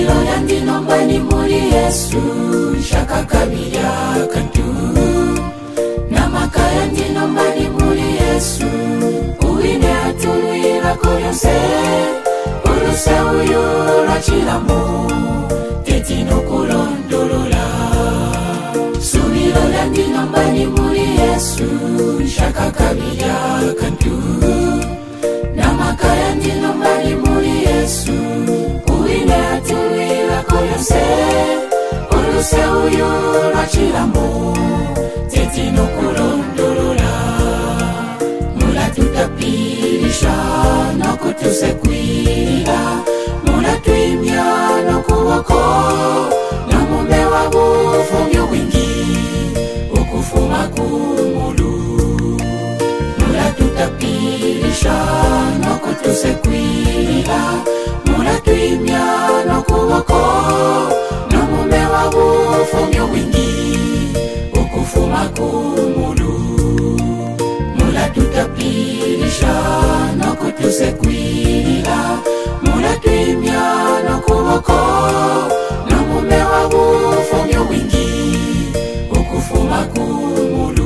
Subiro yandi nombani muri Yesu shaka kabira kantu namaka yandi nombani muri Yesu uine atulwira koyose uluse uyura chiramu tetino kulondolola. Subiro yandi nombani muri Yesu shaka kabira kantu namaka yandi nombani muri Yesu uine atulwira koyose uluse uyura chiramu tetino kulondolola. Mula tutapirisha no kutusekwira mula tuimya no kuwako na mume wa bufumyo wingi ukufuma kumulu. Mula tutapirisha no kutusekwira mula tuimya no kuwako na mume wa bufumyo wingi ukufuma kumulu. Mula tutapirisha no kutusekwira mula tuimya no kuwako na mume wa bufumyo wingi ukufuma kumulu.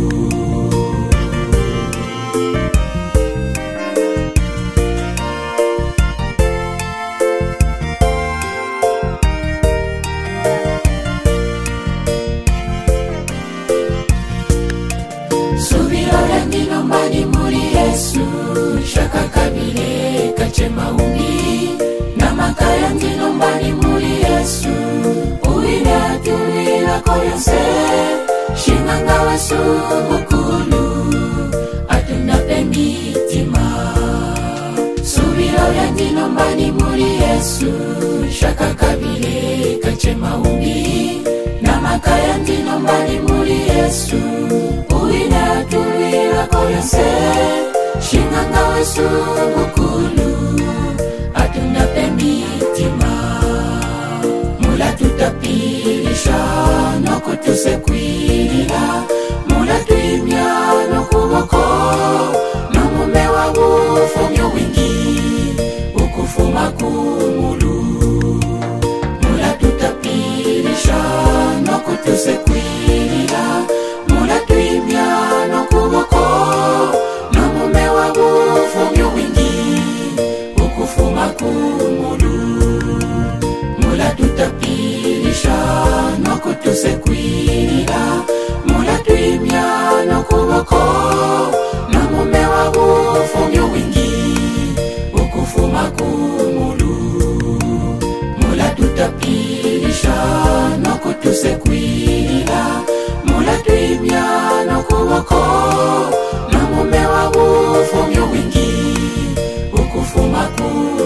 Subiro yandi nombani muri Yesu shaka kabile kachema umbi namaka yandi nombani muri Yesu uine atulwira koyose shinganga wesu mukulu atunda pemitima. Subiro yandi nombani muri Yesu shaka kabile kachema umbi namaka yandi nombani muri Yesu uine atulwira koyose shinganga wesu mukulu atunda pemitima. Mula tutapirisha no kutusekwira mula tuimya no kuwako na mume wa bufumyo wingi ukufuma kumulu. Mula tutapirisha no kutusekwira mula tuimya no kuwako na mume wa bufumyo wingi ukufuma kumulu. Mula tutapirisha no kutusekwira mula tuimya no kuwako na mume wa bufumyo wingi ukufuma kumulu. Mula tutapirisha no kutusekwira mula tuimya no kuwako na mume wa bufumyo wingi ukufuma kumulu.